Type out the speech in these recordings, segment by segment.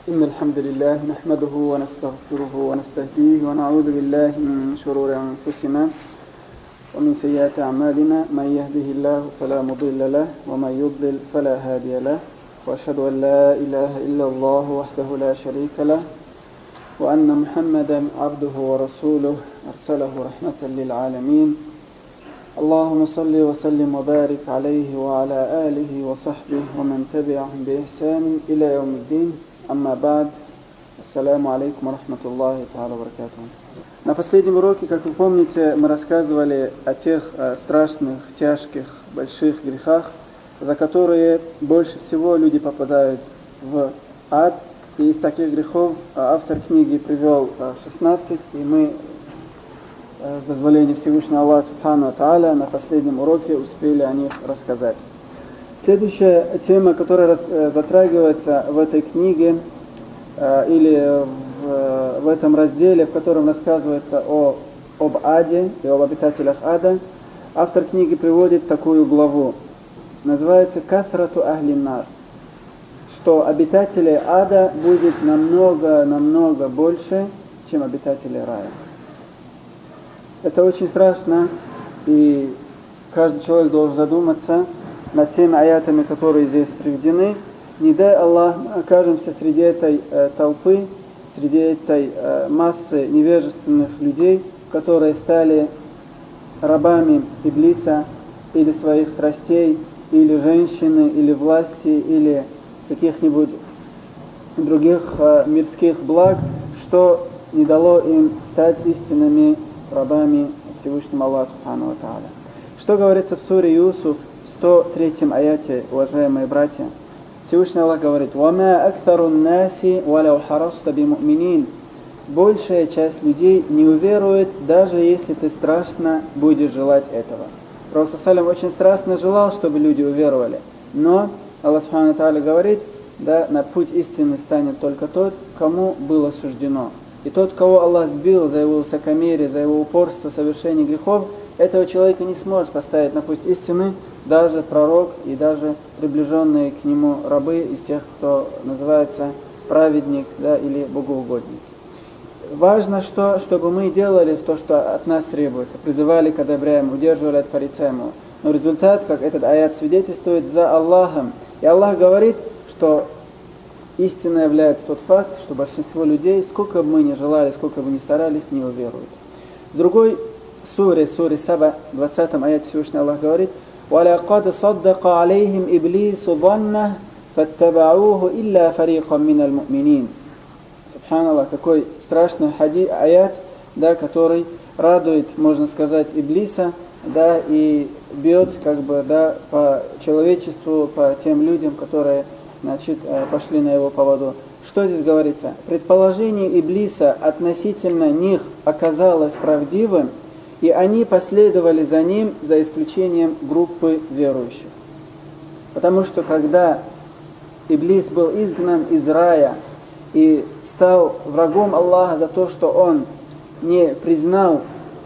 إن الحمد لله نحمده ونستغفره ونستهديه ونعوذ بالله من شرور أنفسنا ومن سيئات أعمالنا من يهده الله فلا مضل له ومن يضلل فلا هادي له وأشهد أن لا إله إلا الله وحده لا شريك له وأن محمدا عبده ورسوله أرسله رحمة للعالمين اللهم صل وسلم وبارك عليه وعلى آله وصحبه ومن تبعهم بإحسان إلى يوم الدين. Амма бад. Ассаляму алейкум ва рахматуллахи та'аля ва баракатуху. На последнем уроке, как вы помните, мы рассказывали о тех страшных, тяжких, больших грехах, за которые больше всего люди попадают в ад. И из таких грехов автор книги привел 16, и мы, с дозволения Всевышнего Аллаха Субхану ва Тааля, на последнем уроке успели о них рассказать. Следующая тема, которая затрагивается в этой книге или в этом разделе, в котором рассказывается об аде и об обитателях ада, автор книги приводит такую главу. Называется «Кафрату ахлин-нар», что обитателей ада будет намного больше, чем обитателей рая. Это очень страшно, и каждый человек должен задуматься над теми аятами, которые здесь приведены. Не дай Аллах, мы окажемся среди этой толпы, среди этой массы невежественных людей, которые стали рабами Иблиса или своих страстей, или женщины, или власти, или каких-нибудь других мирских благ, что не дало им стать истинными рабами Всевышнего Аллаха Субхану ва Тааля. Что говорится в суре Юсуф, 103 аяте, уважаемые братья? Всевышний Аллах говорит: «Вама актарун наси валяу хараста биму'минин». Большая часть людей не уверует, даже если ты страстно будешь желать этого. Пророк ﷺ очень страстно желал, чтобы люди уверовали. Но Аллах Субхану ва Тааля говорит, да, на путь истины станет только тот, кому было суждено. И тот, кого Аллах сбил за его высокомерие, за его упорство в совершении грехов, этого человека не сможет поставить на путь истины даже пророк и даже приближенные к нему рабы из тех, кто называется праведник, да, или богоугодник. Важно, чтобы мы делали то, что от нас требуется, призывали к одобряемому, удерживали от порицаемого. Но результат, как этот аят свидетельствует, за Аллахом. И Аллах говорит, что истинно является тот факт, что большинство людей, сколько бы мы ни желали, сколько бы ни старались, не уверуют. В другой суре Саба, 20 аяте Всевышний Аллах говорит: وَلَقَدْ صَدَّقَ عَلَيْهِمْ إِبْلِيسُ ظَنَّهُ فَاتَّبَعُوهُ إِلَّا فَرِيقًا مِنَ الْمُؤْمِنِينَ. Субханаллах, какой страшный аят, да, который радует, можно сказать, Иблиса, да, и бьет как бы, да, по человечеству, по тем людям, которые, значит, пошли на его поводу. Что здесь говорится? Предположение Иблиса относительно них оказалось правдивым, и они последовали за ним, за исключением группы верующих. Потому что когда Иблис был изгнан из рая и стал врагом Аллаха за то, что он не признал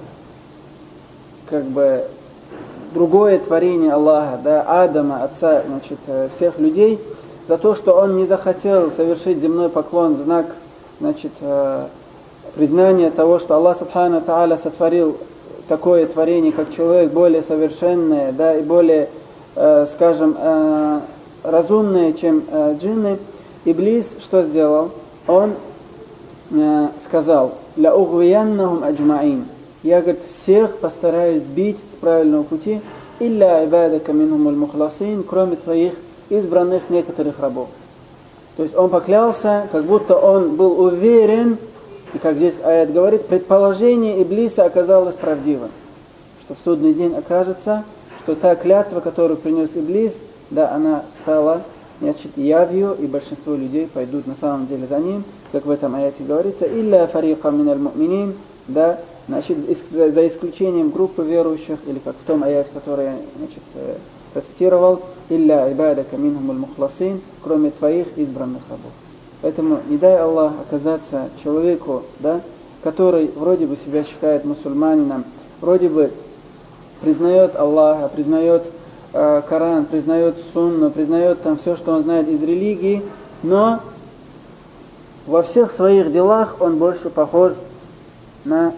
как бы другое творение Аллаха, да, Адама, отца, значит, всех людей, за то, что он не захотел совершить земной поклон в знак, значит, признания того, что Аллах Субхану ва Тааля сотворил такое творение, как человек, более совершенное, да, и более, скажем, разумное, чем джинны. Иблис что сделал? Он сказал: «Ля угвияннахум аджмаин». Я, говорит, всех постараюсь сбить с правильного пути, илля ибадака минхум аль-мухласин, кроме твоих избранных некоторых рабов. То есть он поклялся, как будто он был уверен, и как здесь аят говорит, предположение Иблиса оказалось правдивым, что в судный день окажется, что та клятва, которую принес Иблис, да, она стала, значит, явью, и большинство людей пойдут на самом деле за ним, как в этом аяте говорится, «Илля фариqa миналь му'минин», да, значит, за исключением группы верующих, или как в том аяте, который я, значит, процитировал, «Илля ибадака минхум аль-мухласин», кроме твоих избранных рабов. Поэтому не дай Аллах оказаться человеку, да, который вроде бы себя считает мусульманином, вроде бы признает Аллаха, признает Коран, признает Сунну, признает там все, что он знает из религии, но во всех своих делах он больше похож на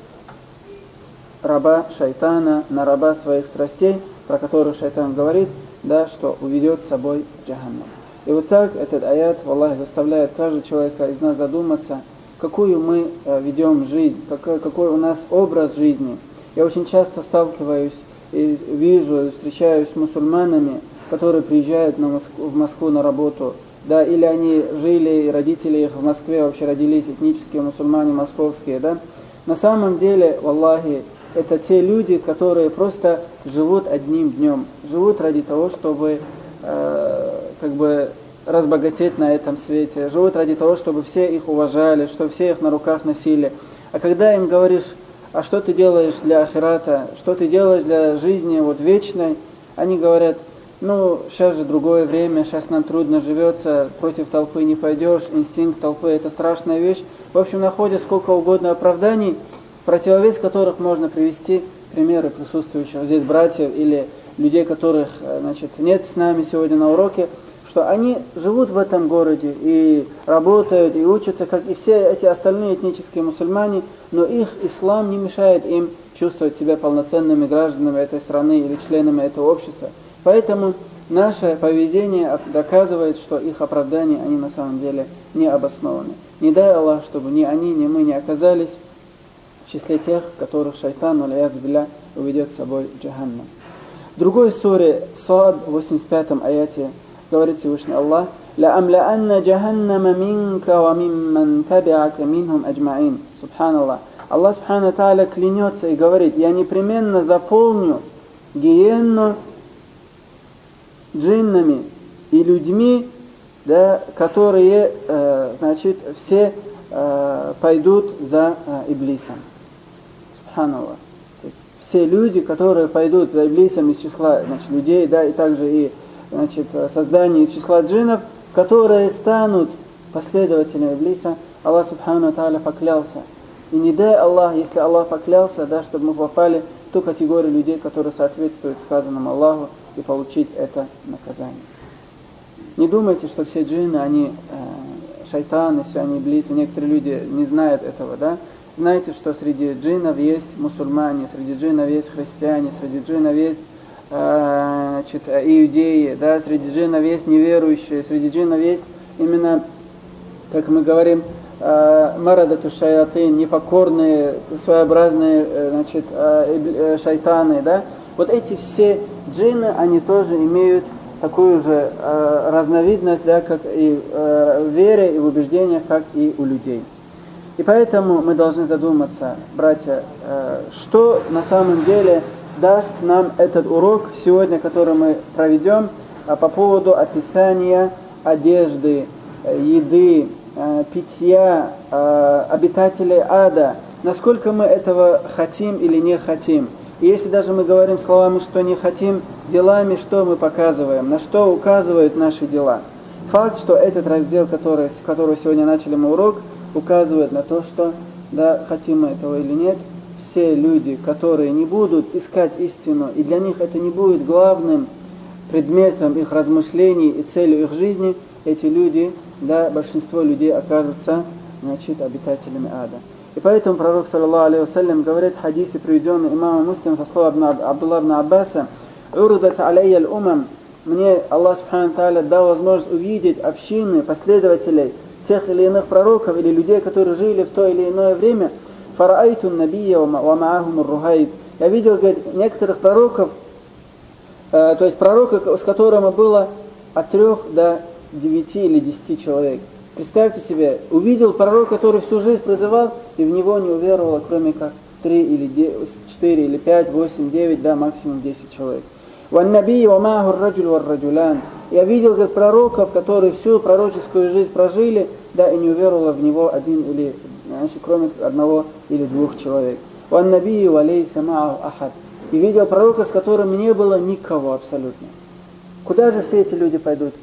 раба шайтана, на раба своих страстей, про которых шайтан говорит, да, что уведет с собой в джаханнам. И вот так этот аят, Аллах, заставляет каждого человека из нас задуматься, какую мы ведем жизнь, какой у нас образ жизни. Я очень часто сталкиваюсь и вижу, встречаюсь с мусульманами, которые приезжают в Москву на работу, да, или они жили, и родители их в Москве вообще родились, этнические мусульмане московские, да. На самом деле, валлахи, это те люди, которые просто живут одним днем, живут ради того, чтобы разбогатеть на этом свете, живут ради того, чтобы все их уважали, чтобы все их на руках носили. А когда им говоришь, а что ты делаешь для ахирата, что ты делаешь для жизни вот вечной, они говорят, ну, сейчас же другое время, сейчас нам трудно живется, против толпы не пойдешь, инстинкт толпы – это страшная вещь. В общем, находят сколько угодно оправданий, в противовес которых можно привести примеры присутствующих здесь братьев или людей, которых, значит, нет с нами сегодня на уроке, что они живут в этом городе и работают, и учатся, как и все эти остальные этнические мусульмане, но их ислам не мешает им чувствовать себя полноценными гражданами этой страны или членами этого общества. Поэтому наше поведение доказывает, что их оправдания, они на самом деле не обоснованы. Не дай Аллах, чтобы ни они, ни мы не оказались в числе тех, которых шайтан, аль-язу билля, уведет с собой в джаханнам. В другой суре, Сад, в 85-м аяте, говорит Всевышний Аллах, لَأَمْلَأَنَّ جَهَنَّمَ مِنْكَ وَمِمَّنْ تَبِعَكَ مِنْهُمْ أَجْمَعِينَ. Субханаллах. Аллах Субхану Тааля клянется и говорит, я непременно заполню гиенну джиннами и людьми, да, которые, значит, все пойдут за Иблисом. Субханаллах. То есть все люди, которые пойдут за Иблисом из числа, значит, людей, да, и также и, значит, создание из числа джиннов, которые станут последователями Иблиса, Аллах Субхану Тааля поклялся. И не дай Аллах, если Аллах поклялся, да, чтобы мы попали в ту категорию людей, которые соответствуют сказанному Аллаху, и получить это наказание. Не думайте, что все джинны, они шайтаны, все они иблисы. Некоторые люди не знают этого, да? Знаете, что среди джиннов есть мусульмане, среди джиннов есть христиане, среди джиннов есть значит, иудеи, да? Среди джиннов есть неверующие, среди джиннов есть именно, как мы говорим, марадату шаятин, непокорные, своеобразные, значит, шайтаны, да? Вот эти все джинны, они тоже имеют такую же разновидность, да, как и в вере и в убеждениях, как и у людей. И поэтому мы должны задуматься, братья, что на самом деле даст нам этот урок сегодня, который мы проведем, по поводу описания одежды, еды, питья обитателей ада. Насколько мы этого хотим или не хотим. И если даже мы говорим словами, что не хотим, делами, что мы показываем, на что указывают наши дела. Факт, что этот раздел, который сегодня начали мы урок, указывает на то, что, да, хотим мы этого или нет, все люди, которые не будут искать истину, и для них это не будет главным предметом их размышлений и целью их жизни, эти люди, да, большинство людей окажутся, значит, обитателями ада. И поэтому пророк, саллаллаху алейхи вассалям, говорит в хадисе, приведенный имамом Муслимом со слов Абдулла ибн Аббаса, «Урдат алейя аль-умам», мне Аллах Субхану Тааля дал возможность увидеть общины, последователей тех или иных пророков или людей, которые жили в то или иное время. «Фараайту набия ва маахум ар-рухайб». Я видел, говорит, некоторых пророков, то есть пророков, с которыми было от 3 до 9 или 10 человек. Представьте себе, увидел пророк, который всю жизнь призывал, и в него не уверовало, кроме как 3 или 4 или 5, 8, 9, да, максимум 10 человек. Я видел, как пророков, которые всю пророческую жизнь прожили, да, и не уверовало в него один или, значит, кроме 1 или 2 человек. И видел пророков, с которыми не было никого абсолютно. Куда же все эти люди пойдут?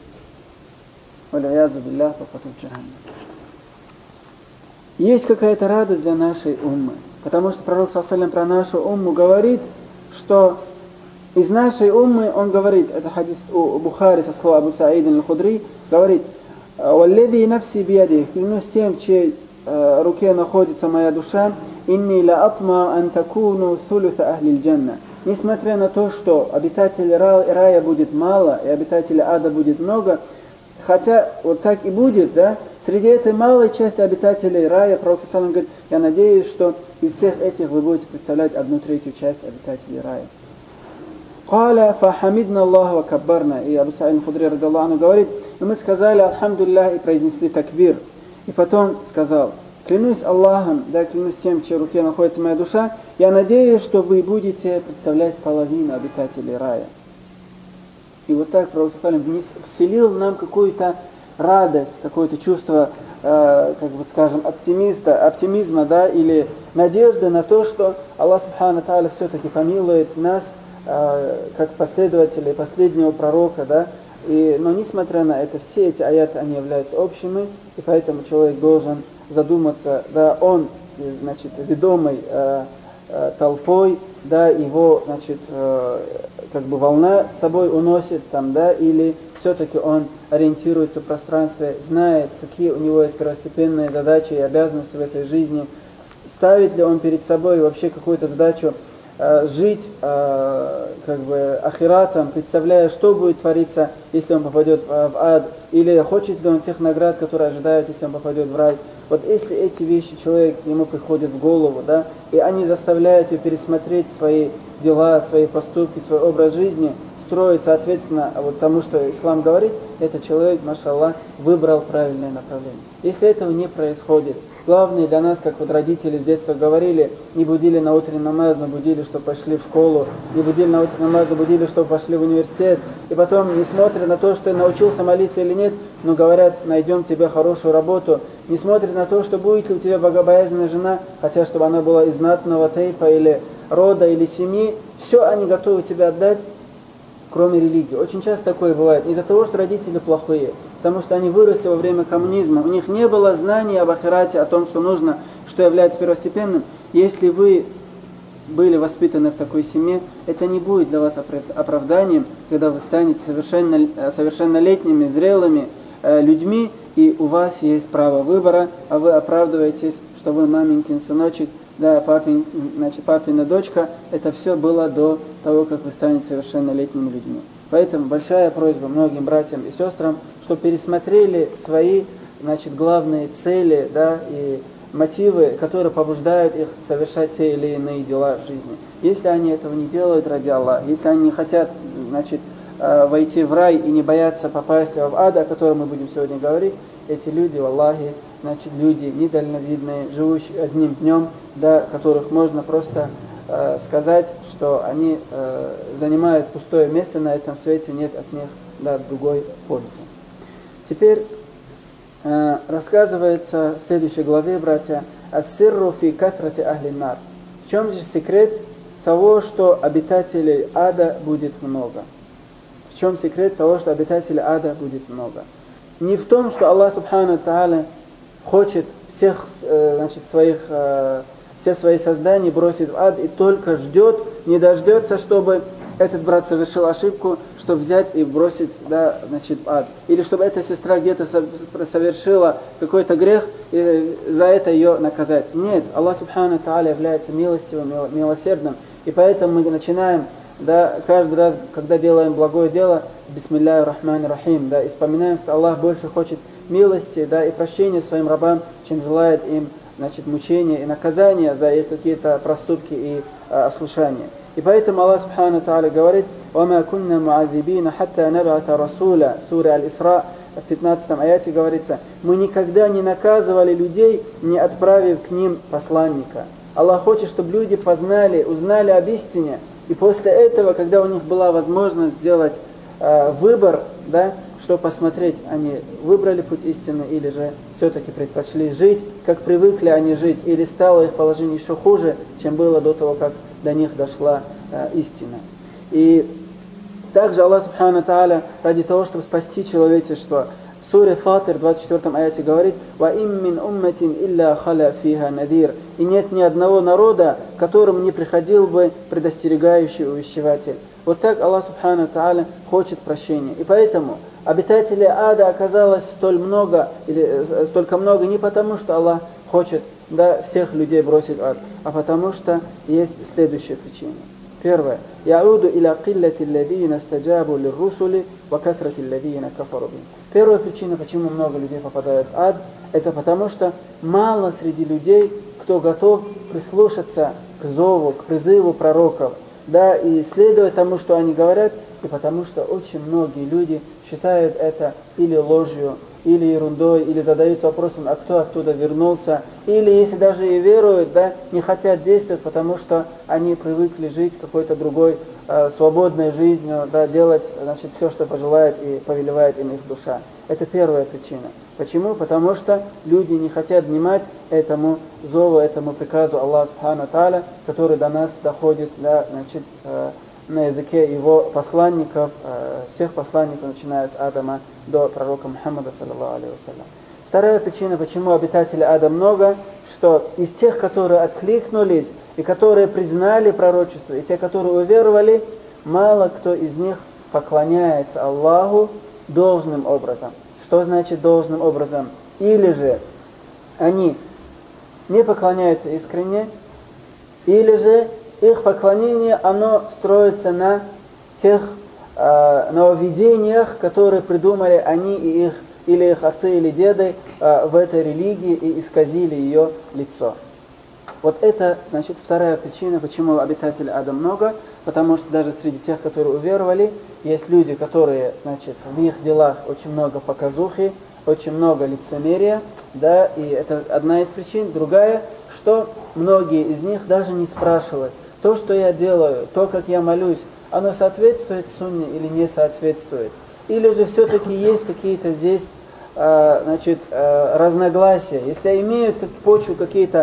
Есть какая-то радость для нашей уммы, потому что пророк ﷺ про нашу умму говорит, что из нашей уммы, он говорит, это хадис у Бухари со слова Абу Саид аль-Худри, говорит, «Валлази нафси биядих», клянусь тем, в чьей руке находится моя душа, «Инни ла атма ан такуну thulutha ахлиль джанна». Несмотря на то, что обитателей рая будет мало, и обитателей ада будет много, хотя вот так и будет, да, среди этой малой части обитателей рая, пророк саллаллаху алейхи ва саллям говорит, я надеюсь, что из всех этих вы будете представлять 1/3 часть обитателей рая. «Каля фахамидна Аллаху ва каббарна». И Абу Саид аль-Худри радиллаху анху говорит, и мы сказали «Альхамдулиллах» и произнесли такбир. И потом сказал, клянусь Аллахом, да, клянусь тем, в чьей руке находится моя душа, я надеюсь, что вы будете представлять половину обитателей рая. И вот так пророк саллаллаху алейхи ва саллям вселил нам какую-то радость, какое-то чувство, как бы скажем, оптимизма, да, или надежды на то, что Аллах субхану тааля все-таки помилует нас, как последователей последнего пророка, да. Но несмотря на это, все эти аяты, они являются общими, и поэтому человек должен задуматься, да, он, значит, ведомый толпой, да, его, значит, как бы волна с собой уносит там, да, или все-таки он ориентируется в пространстве, знает, какие у него есть первостепенные задачи и обязанности в этой жизни, ставит ли он перед собой вообще какую-то задачу жить как бы ахиратом, представляя, что будет твориться, если он попадет в ад, или хочет ли он тех наград, которые ожидают, если он попадет в рай. Вот если эти вещи человек, ему приходят в голову, да, и они заставляют его пересмотреть свои дела, свои поступки, свой образ жизни, строить соответственно вот тому, что ислам говорит, этот человек, машаллах, выбрал правильное направление. Если этого не происходит, главное для нас, как вот родители с детства говорили, не будили на утренний намаз, но будили, чтобы пошли в школу, не будили на утренний намаз, но будили, чтобы пошли в университет, и потом, не смотря на то, что ты научился молиться или нет, но говорят, найдем тебе хорошую работу, не смотря на то, что будет ли у тебя богобоязненная жена, хотя чтобы она была из знатного тейпа или рода, или семьи, все они готовы тебе отдать, кроме религии. Очень часто такое бывает. Из-за того, что родители плохие, потому что они выросли во время коммунизма, у них не было знаний об ахирате, о том, что нужно, что является первостепенным. Если вы были воспитаны в такой семье, это не будет для вас оправданием, когда вы станете совершеннолетними, зрелыми людьми, и у вас есть право выбора, а вы оправдываетесь, что вы маменькин сыночек, да, папина дочка, это все было до того, как вы станете совершеннолетними людьми. Поэтому большая просьба многим братьям и сестрам, чтобы пересмотрели свои, значит, главные цели, да, и мотивы, которые побуждают их совершать те или иные дела в жизни. Если они этого не делают ради Аллаха, если они не хотят, значит, войти в рай и не боятся попасть в ад, о котором мы будем сегодня говорить, эти люди, валлахи, значит, люди недальновидные, живущие одним днем, да, которых можно просто сказать, что они занимают пустое место на этом свете, нет от них, да, другой пользы. Теперь рассказывается в следующей главе, братья, «Ас-сирру фи катрати ахли нар». В чем же секрет того, что обитателей ада будет много? В чем секрет того, что обитателей ада будет много? Не в том, что Аллах субхану тааля хочет всех, значит, все свои создания бросить в ад и только ждет, не дождется, чтобы этот брат совершил ошибку, чтобы взять и бросить, да, значит, в ад. Или чтобы эта сестра где-то совершила какой-то грех, и за это ее наказать. Нет, Аллах субхану тааля является милостивым, милосердным. И поэтому мы начинаем, да, каждый раз, когда делаем благое дело, с бисмилляхи рахмани рахим, да, и вспоминаем, что Аллах больше хочет милости, да, и прощения своим рабам, чем желает им, значит, мучения и наказания за их какие-то проступки и ослушания. И поэтому Аллах субхану тааля говорит: «Вама кунна муаззибина хатта наб'ата расуля». Сура Аль-Исра, в 15 аяте говорится: мы никогда не наказывали людей, не отправив к ним посланника. Аллах хочет, чтобы люди познали, узнали об истине, и после этого, когда у них была возможность сделать выбор, да, что посмотреть, они выбрали путь истины или же все-таки предпочли жить, как привыкли они жить, или стало их положение еще хуже, чем было до того, как до них дошла истина. И также Аллах субхану тааля ради того, чтобы спасти человечество, в суре Фатир, 24 аяте говорит: «Ва им мин умматин илля халя фиха надир». И нет ни одного народа, которому не приходил бы предостерегающий увещеватель. Вот так Аллах Субхану Тааля хочет прощения. И поэтому обитателей ада оказалось столько много не потому, что Аллах хочет всех людей бросить в ад, а потому что есть следующая причина. Первое. Яуду иля киллати алладина стаджабу лиррусули ва катрати алладина кафару бихим. Первая причина, почему много людей попадают в ад, это потому что мало среди людей, кто готов прислушаться к зову, к призыву пророков, и следовать тому, что они говорят, и потому что очень многие люди считают это или ложью, или ерундой, или задаются вопросом, а кто оттуда вернулся, или если даже и веруют, не хотят действовать, потому что они привыкли жить какой-то другой свободной жизнью, делать все, что пожелает и повелевает им их душа. Это первая причина. Почему? Потому что люди не хотят внимать этому зову, этому приказу Аллаха Субхану Тааля, который до нас доходит на языке его посланников, всех посланников, начиная с Адама до пророка Мухаммада, саллаллаху алейхи вассалям. Вторая причина, почему обитателей ада много, что из тех, которые откликнулись, и которые признали пророчество, и те, которые уверовали, мало кто из них поклоняется Аллаху должным образом. Что значит должным образом? Или же они не поклоняются искренне, или же их поклонение, оно строится на тех нововведениях, которые придумали они и их, или их отцы или деды в этой религии и исказили ее лицо. Вот это, вторая причина, почему обитателей ада много, потому что даже среди тех, которые уверовали, есть люди, которые, в их делах очень много показухи, очень много лицемерия, и это одна из причин. Другая, что многие из них даже не спрашивают, то, что я делаю, то, как я молюсь, оно соответствует сунне или не соответствует. Или же все-таки есть какие-то здесь разногласия. Если имеют почву какие-то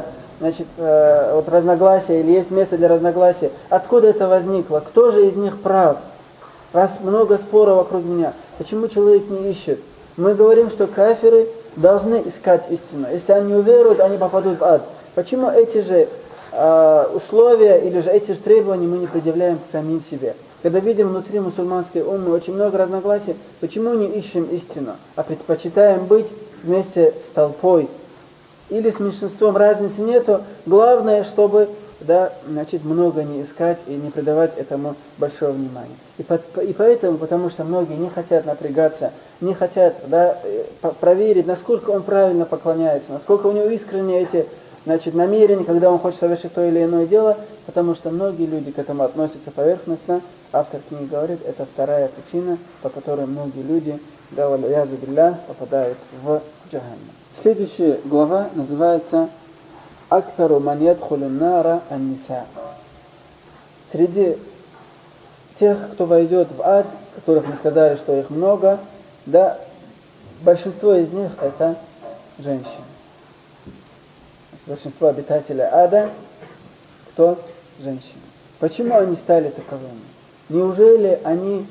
разногласия или есть место для разногласия, откуда это возникло? Кто же из них прав? Раз много споров вокруг меня, почему человек не ищет? Мы говорим, что кафиры должны искать истину. Если они уверуют, они попадут в ад. Почему эти же условия или же эти же требования мы не предъявляем к самим себе? Когда видим внутри мусульманской уммы очень много разногласий, почему не ищем истину, а предпочитаем быть вместе с толпой или с меньшинством? Разницы нету. Главное, чтобы много не искать и не придавать этому большого внимания. И поэтому, потому что многие не хотят напрягаться, не хотят проверить, насколько он правильно поклоняется, насколько у него искренние эти намерения, когда он хочет совершить то или иное дело, потому что многие люди к этому относятся поверхностно. Автор книги говорит, это вторая причина, по которой многие люди, попадают в джаханнам. Следующая глава называется «Акфару ман ядхулун нара ан-ниса». Среди тех, кто войдет в ад, которых мы сказали, что их много, большинство из них это женщины. Большинство обитателей ада, кто? Женщины. Почему они стали таковыми? Неужели они,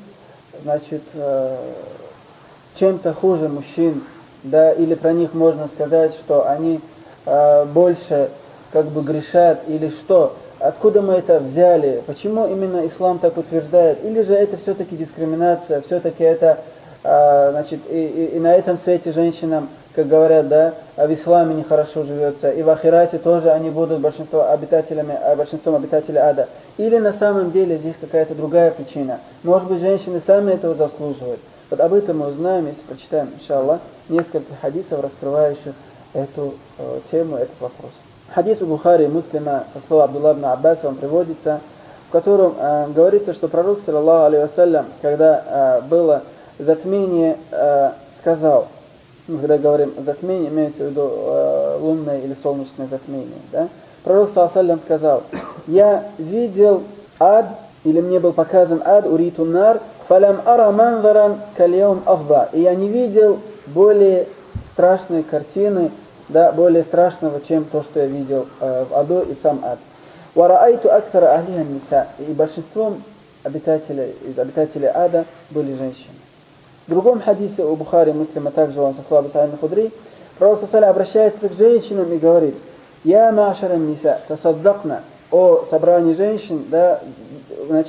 чем-то хуже мужчин, или про них можно сказать, что они больше грешат, или что? Откуда мы это взяли? Почему именно ислам так утверждает? Или же это все-таки дискриминация, все-таки это, и на этом свете женщинам, как говорят, в исламе нехорошо живется, и в ахирате тоже они будут большинством обитателей ада. Или на самом деле здесь какая-то другая причина. Может быть, женщины сами этого заслуживают. Вот об этом мы узнаем, если прочитаем, иншаллах, несколько хадисов, раскрывающих эту тему, этот вопрос. Хадис у Бухари и Муслима со слова Абдулла ибн Аббаса, он приводится, в котором говорится, что пророк, саллаллаху алейхи вассалям, когда было затмение, сказал, когда говорим затмение, имеется в виду лунное или солнечное затмение, пророк, саллаллаху алейхи вассалям, сказал: я видел ад, или мне был показан ад, уриту нар, фалям ара манзаран кальяум афда, и я не видел более страшной картины, более страшного, чем то, что я видел в аду и сам ад. Вараайту аксара ахлиха ниса, и большинством обитателей ада были женщины. В другом хадисе у Бухари, Муслима, также он со слова Абу Саида аль-Худри, пророк обращается к женщинам и говорит: я ма'шара ниса, тасаддакна, о собрании женщин,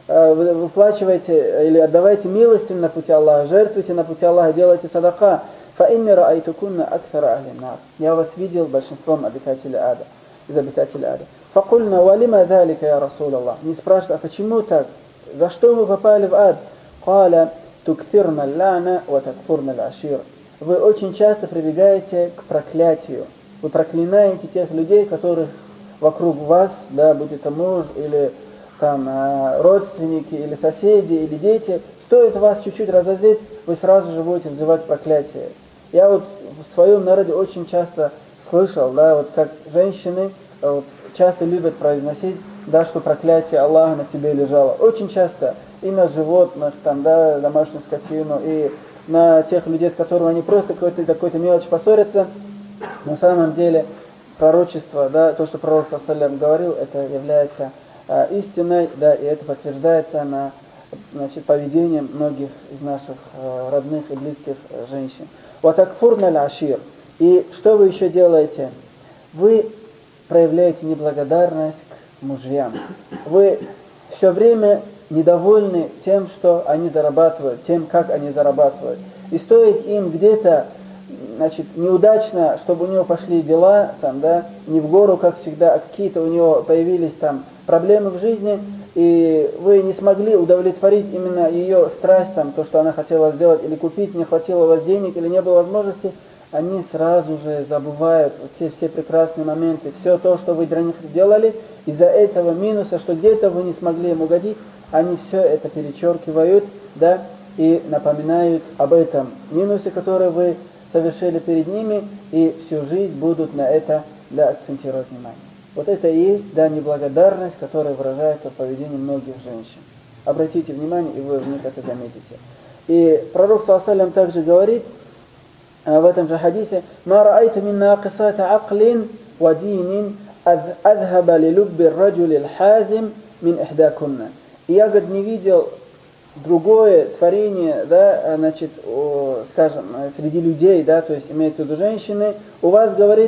выплачивайте или отдавайте милостыню на пути Аллаха, жертвуйте на пути Аллаха, делайте садака. فَإِنِّي رَأَيْتُكُنَّ أَكْثَرَ أَهْلِ النَّارِ. Я вас видел большинством обитателей ада, из обитателей ада. فَقُلْنَا وَلِمَا ذَلِكَ يَا رَسُولَ اللَّهِ. Не спрашивают, а почему так? За что мы попали в ад? قَالَ تُكْثِرْنَ اللَّعْنَ وَتَكْفُرْنَ الْعَشِيرَ. Вы очень часто прибегаете к проклятию. Вы проклинаете тех людей, которых вокруг вас, да, будь это муж или там родственники, или соседи, или дети, стоит вас чуть-чуть разозлить, вы сразу же будете взывать проклятие. Я вот в своем народе очень часто слышал, да, вот как женщины вот, часто любят произносить, да, что проклятие Аллаха на тебе лежало. Очень часто и на животных, там, да, домашнюю скотину, и на тех людей, с которыми они просто из-за какой-то мелочи поссорятся. На самом деле пророчество, да, то, что пророк ﷺ говорил, это является истиной, да, и это подтверждается на, значит, поведением многих из наших родных и близких женщин. وَتَكْفُرْنَ الْعَشِيرَ. И что вы еще делаете? Вы проявляете неблагодарность к мужьям. Вы все время недовольны тем, что они зарабатывают, тем, как они зарабатывают. И стоит им где-то, значит, неудачно, чтобы у него пошли дела, там, да, не в гору, как всегда, а какие-то у него появились там проблемы в жизни, и вы не смогли удовлетворить именно ее страсть, там, то, что она хотела сделать или купить, не хватило у вас денег или не было возможности, они сразу же забывают те все прекрасные моменты, все то, что вы для них делали, из-за этого минуса, что где-то вы не смогли им угодить, они все это перечеркивают, да, и напоминают об этом минусе, который вы совершили перед ними, и всю жизнь будут на это, да, акцентировать внимание. Вот это и есть, да, неблагодарность, которая выражается в поведении многих женщин. Обратите внимание, и вы в них это заметите. И пророк ﷺ также говорит в этом же хадисе: «Ма ра'айту мин нақисати аклин ва динин адхаба ли любби раджули л-хазим мин ихдакунна». И я, говорит, не видел другое творение, да, значит, скажем, среди людей, да, то есть имеется в виду женщины, у вас, говорит,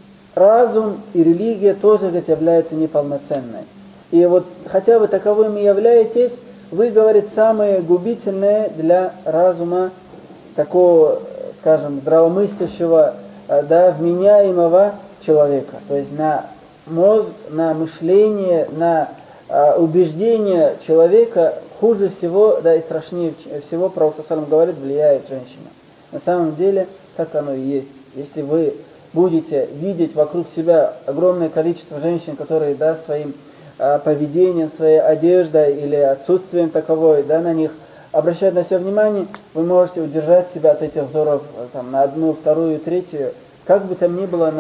разум и религия тоже, говорит, являются неполноценной. И вот, хотя вы таковыми являетесь, вы, говорит, самые губительные для разума такого, скажем, здравомыслящего, да, вменяемого человека. То есть на мозг, на мышление, на убеждение человека хуже всего, да, и страшнее всего, пророк ﷺ говорит, влияет женщина. На самом деле, так оно и есть. Если вы будете видеть вокруг себя огромное количество женщин, которые, да, своим поведением, своей одеждой или отсутствием таковой, да, на них обращать на себя внимание, вы можете удержать себя от этих взоров там, на одну, вторую, третью. Как бы там ни было,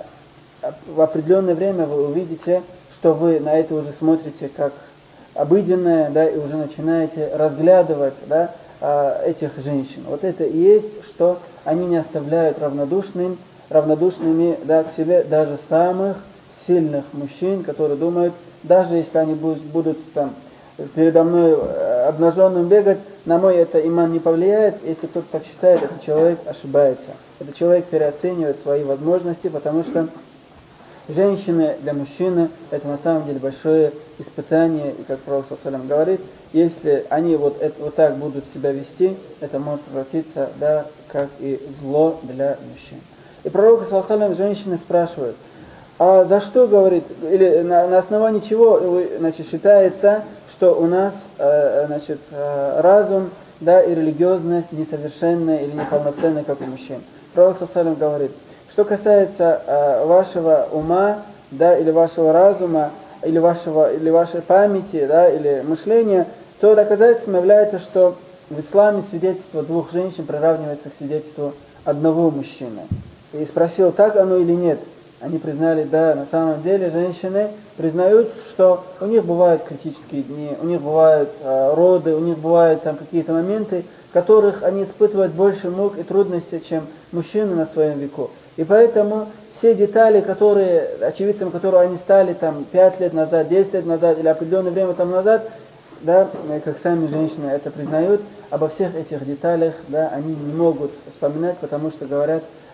в определенное время вы увидите, что вы на это уже смотрите как обыденное, да, и уже начинаете разглядывать, да, этих женщин. Вот это и есть, что они не оставляют равнодушными, да, к себе даже самых сильных мужчин, которые думают, даже если они будут там передо мной обнаженным бегать, на мой это иман не повлияет. Если кто-то так считает, этот человек ошибается. Этот человек переоценивает свои возможности, потому что женщины для мужчины это на самом деле большое испытание. И как пророк ﷺ говорит, если они вот так будут себя вести, это может превратиться, да, как и зло для мужчин. И пророк ﷺ женщины спрашивают: а за что, говорит, или на основании чего, значит, считается, что у нас, значит, разум, да, и религиозность несовершенная или неполноценная, как у мужчин. Пророк ﷺ говорит: что касается вашего ума, да, или вашего разума, или вашей памяти, да, или мышления, то доказательством является, что в исламе свидетельство двух женщин приравнивается к свидетельству одного мужчины. И спросил, так оно или нет. Они признали, да, на самом деле женщины признают, что у них бывают критические дни, у них бывают роды, у них бывают там какие-то моменты, в которых они испытывают больше мук и трудностей, чем мужчины на своем веку. И поэтому все детали, очевидцами которых они стали там 5 лет назад, 10 лет назад или определенное время там назад, да, как сами женщины это признают, обо всех этих деталях, да, они не могут вспоминать, потому что говорят,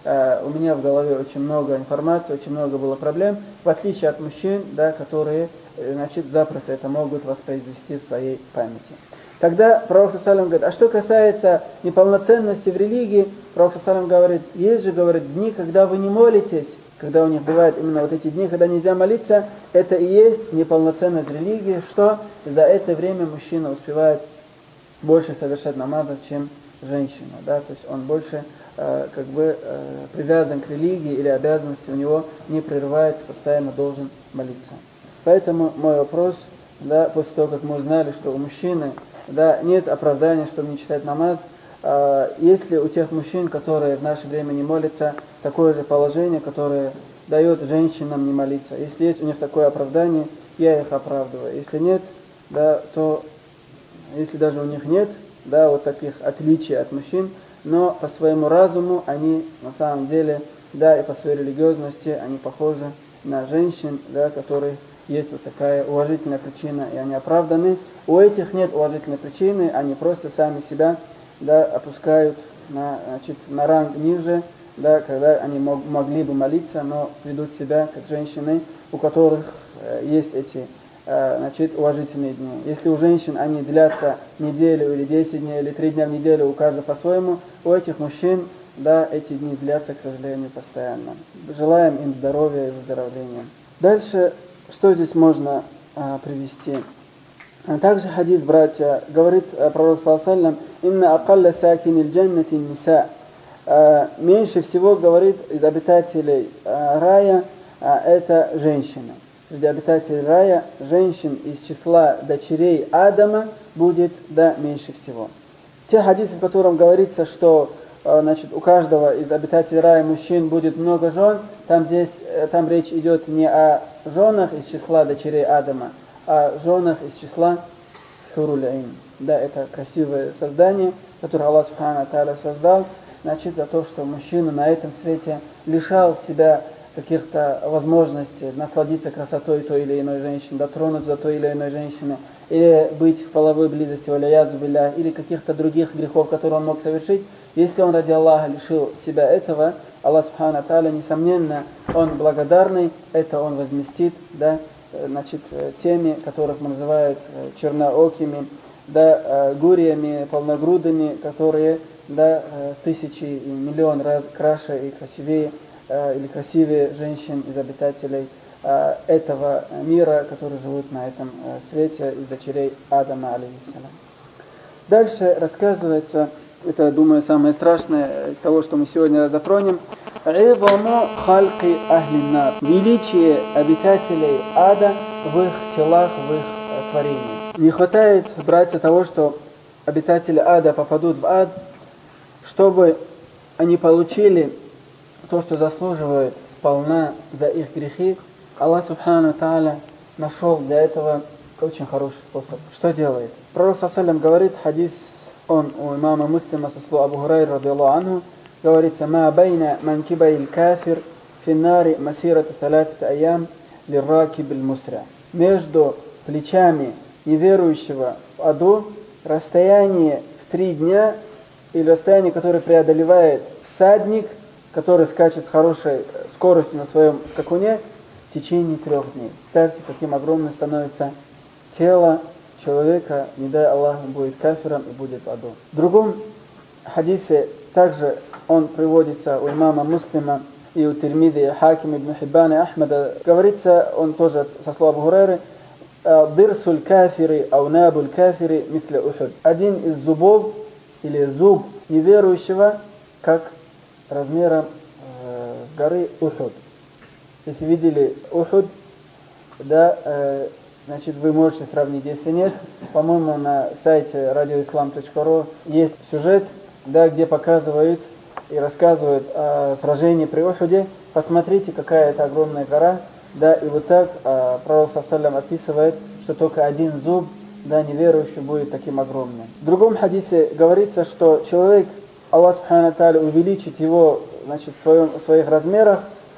у меня в голове очень много информации, очень много было проблем, в отличие от мужчин, да, которые, значит, запросто это могут воспроизвести в своей памяти. Тогда пророк ﷺ говорит, а что касается неполноценности в религии, пророк ﷺ говорит, есть же, говорит, дни, когда вы не молитесь, когда у них бывают именно вот эти дни, когда нельзя молиться, это и есть неполноценность религии, что за это время мужчина успевает больше совершать намазов, чем женщина, да, то есть он больше привязан к религии или обязанности у него не прерывается, постоянно должен молиться. Поэтому мой вопрос, да, после того, как мы узнали, что у мужчины, да, нет оправдания, чтобы не читать намаз, есть ли у тех мужчин, которые в наше время не молятся, такое же положение, которое дает женщинам не молиться? Если есть у них такое оправдание, я их оправдываю. Если нет, да, то если даже у них нет, да, вот таких отличий от мужчин, но по своему разуму они на самом деле, да, и по своей религиозности они похожи на женщин, да, которые есть вот такая уважительная причина, и они оправданы. У этих нет уважительной причины, они просто сами себя, да, опускают на ранг ниже, да, когда они могли бы молиться, но ведут себя как женщины, у которых есть эти уважительные дни. Если у женщин они длятся неделю или 10 дней, или 3 дня в неделю, у каждого по-своему, у этих мужчин, да, эти дни длятся, к сожалению, постоянно. Желаем им здоровья и выздоровления. Дальше, что здесь можно привести? Также хадис, братья, говорит пророк ﷺ, «Инна акалля сакинил джаннати ниса». Меньше всего, говорит, из обитателей рая это женщина. Среди обитателей рая женщин из числа дочерей Адама будет, да, меньше всего. Те хадисы, в котором говорится, что у каждого из обитателей рая мужчин будет много жен, там речь идет не о женах из числа дочерей Адама, а женах из числа хуруль айн. Да, это красивое создание, которое Аллах Субхану Тааля создал, за то, что мужчина на этом свете лишал себя каких-то возможностей насладиться красотой той или иной женщины, дотронуться до той или иной женщины, или быть в половой близости, или каких-то других грехов, которые он мог совершить. Если он ради Аллаха лишил себя этого, Аллах Субхану Тааля, несомненно, он благодарный, это он возместит, да, теми, которых мы называют черноокими, да, гуриями, полногрудыми, которые, да, тысячи и миллион раз краше и красивее или красивее женщин из обитателей этого мира, которые живут на этом свете, из дочерей Адама, алейхиссалям. Дальше рассказывается, это, думаю, самое страшное из того, что мы сегодня затронем, величие обитателей ада в их телах, в их творении. Не хватает, братья, того, что обитатели ада попадут в ад, чтобы они получили то, что заслуживают сполна за их грехи. Аллах Субхану Тааля нашел для этого очень хороший способ. Что делает? Пророк ﷺ говорит, хадис он у имама Муслима со слов Абу Хурайра радиаллаху анху, говорится: «Ма байна манкибаил кафир финнари масирата талатата аям лирракиб аль-мусря». Между плечами неверующего в аду расстояние в 3 дня, или расстояние, которое преодолевает всадник, который скачет с хорошей скоростью на своем скакуне в течение 3 дней. Представьте, каким огромным становится тело человека, не дай Аллах, будет кафиром и будет в аду. В другом хадисе, также он приводится у имама Муслима и у Тирмиди, и Хакима, ибн Хиббана, и Ахмада, говорится, он тоже со слов Абу Хурайры, «Дырсуль кафири аунабуль кафири митля Ухуд». Один из зубов, или зуб неверующего, как размером с горы Ухуд. Если видели Ухуд, да, вы можете сравнить. Если нет, по-моему, на сайте radioislam.ru есть сюжет, да, где показывают и рассказывают о сражении при Ухуде. Посмотрите, какая это огромная гора. Да, и вот так пророк ﷺ описывает, что только один зуб, да, неверующий, будет таким огромным. В другом хадисе говорится, что человек, Аллах Субхану Тааля увеличит его, в своих размерах,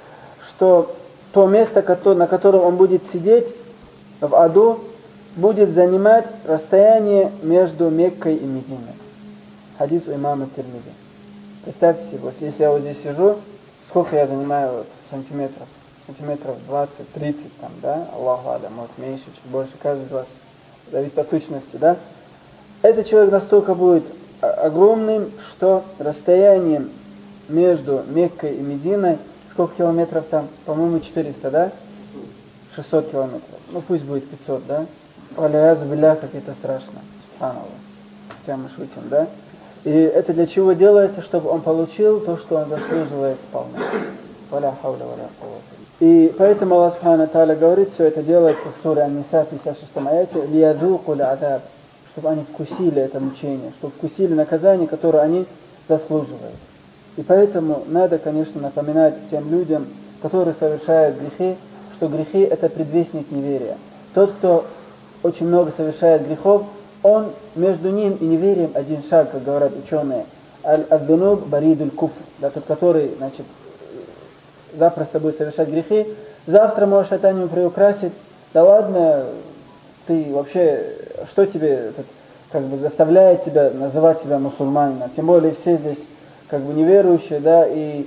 что то место, на котором он будет сидеть в аду, будет занимать расстояние между Меккой и Мединой. Хадис у имама Тирмиди. Представьте себе, если я вот здесь сижу, сколько я занимаю вот, сантиметров? Сантиметров 20-30 там, да? Аллаху алям, может меньше, чуть больше, каждый из вас зависит от точности, да? Этот человек настолько будет огромным, что расстояние между Меккой и Мединой, сколько километров там? По-моему, 400, да? 600 километров. Ну, пусть будет 500, да? Валяязу билля, как это страшно. Субханаллах. Хотя мы шутим, да? И это для чего делается? Чтобы он получил то, что он заслуживает сполна. Валя хауля валя куввата. И поэтому Аллах Субхану Тааля говорит, все это делает, как в суре Ан-Ниса, 56 аяте, «Лиядуку ля-адаб», чтобы они вкусили это мучение, чтобы вкусили наказание, которое они заслуживают. И поэтому надо, конечно, напоминать тем людям, которые совершают грехи, что грехи – это предвестник неверия. Тот, кто очень много совершает грехов, он между ним и неверием один шаг, как говорят ученые. Аль-аддунуб баридуль куфр, да, тот, который, значит, запросто будет совершать грехи, завтра может это ему приукрасить. Да ладно, ты вообще, что тебе как бы заставляет тебя называть себя мусульманином? Тем более все здесь как бы неверующие, да, и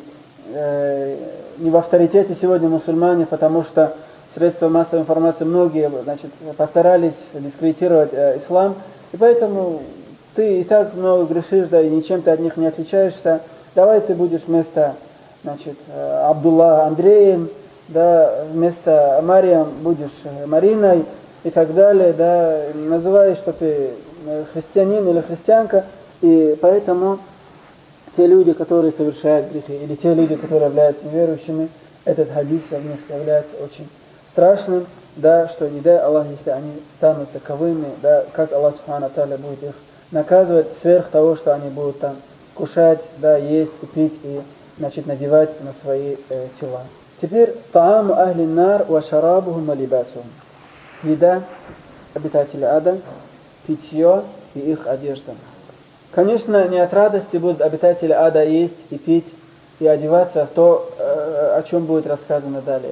не в авторитете сегодня мусульмане, потому что средства массовой информации многие, значит, постарались дискредитировать ислам, и поэтому ты и так много грешишь, да, и ничем ты от них не отличаешься. Давай ты будешь вместо, значит, Абдулла Андреем, да, вместо Мариям будешь Мариной и так далее, да, называешь, что ты христианин или христианка, и поэтому те люди, которые совершают грехи, или те люди, которые являются неверующими, этот хадис в них является очень страшным, да, что не дай Аллах, если они станут таковыми, да, как Аллах Субхану Тааля будет их наказывать сверх того, что они будут там кушать, да, есть и пить и, значит, надевать на свои тела. Теперь тааму ахли нар ва шарабухум ва либасухум. Еда обитателей ада, питье и их одежда. Конечно, не от радости будут обитатели ада есть и пить и одеваться в то, о чем будет рассказано далее.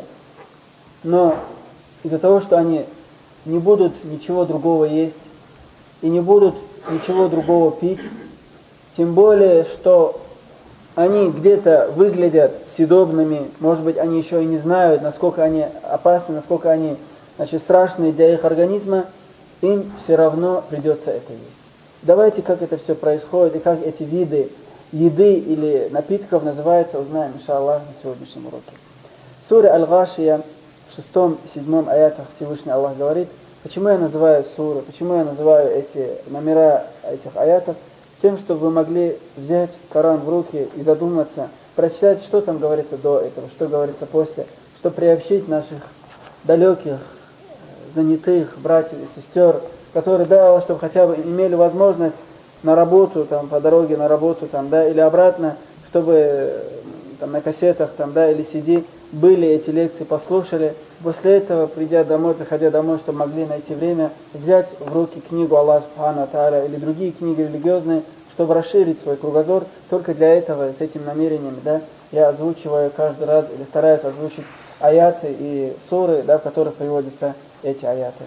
Но из-за того, что они не будут ничего другого есть и не будут ничего другого пить, тем более, что они где-то выглядят съедобными, может быть, они еще и не знают, насколько они опасны, насколько они, значит, страшные для их организма, им все равно придется это есть. Давайте, как это все происходит и как эти виды еды или напитков называются, узнаем, иншаллах, на сегодняшнем уроке. Сура Аль-Гашия, в 6-7 аятах Всевышний Аллах говорит, почему я называю суры, почему я называю эти номера этих аятов, с тем, чтобы вы могли взять Коран в руки и задуматься, прочитать, что там говорится до этого, что говорится после, чтобы приобщить наших далеких, занятых братьев и сестер, которые, да, чтобы хотя бы имели возможность на работу, там, по дороге на работу, там, да, или обратно, чтобы там, на кассетах, там, да, или CD были эти лекции, послушали. После этого, приходя домой, чтобы могли найти время, взять в руки книгу Аллаха Субхану Тааля или другие книги религиозные, чтобы расширить свой кругозор. Только для этого, с этим намерением, да, я озвучиваю каждый раз или стараюсь озвучить аяты и суры, да, в которых приводятся эти аяты.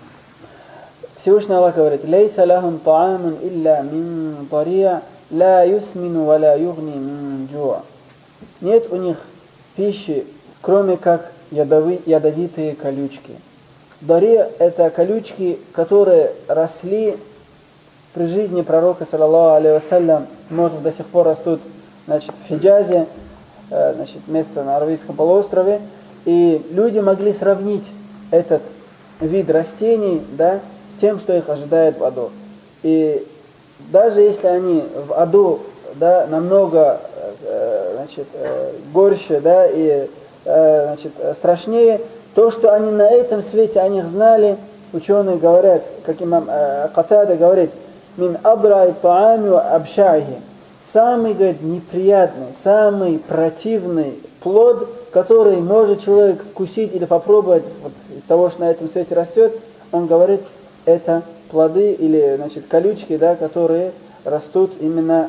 Всевышний Аллах говорит: «Лейса лахум таамун илля мин тария, ла юсмину ва ла югни мин джуа». Нет у них пищи, кроме как ядовитые колючки. Дария – это колючки, которые росли при жизни пророка, саллаллаху алейхи вассалям, может, до сих пор растут, значит, в Хиджазе, значит, место на Аравийском полуострове, и люди могли сравнить этот вид растений, да, с тем, что их ожидает в аду. И даже если они в аду, да, намного, значит, горше, да, и, значит, страшнее, то, что они на этом свете о них знали, ученые говорят, как имам Катада говорит, мин абраи таами ва абшахи, самый, говорит, неприятный, самый противный плод, который может человек вкусить или попробовать вот, из того, что на этом свете растет, он говорит, это плоды или, значит, колючки, да, которые растут именно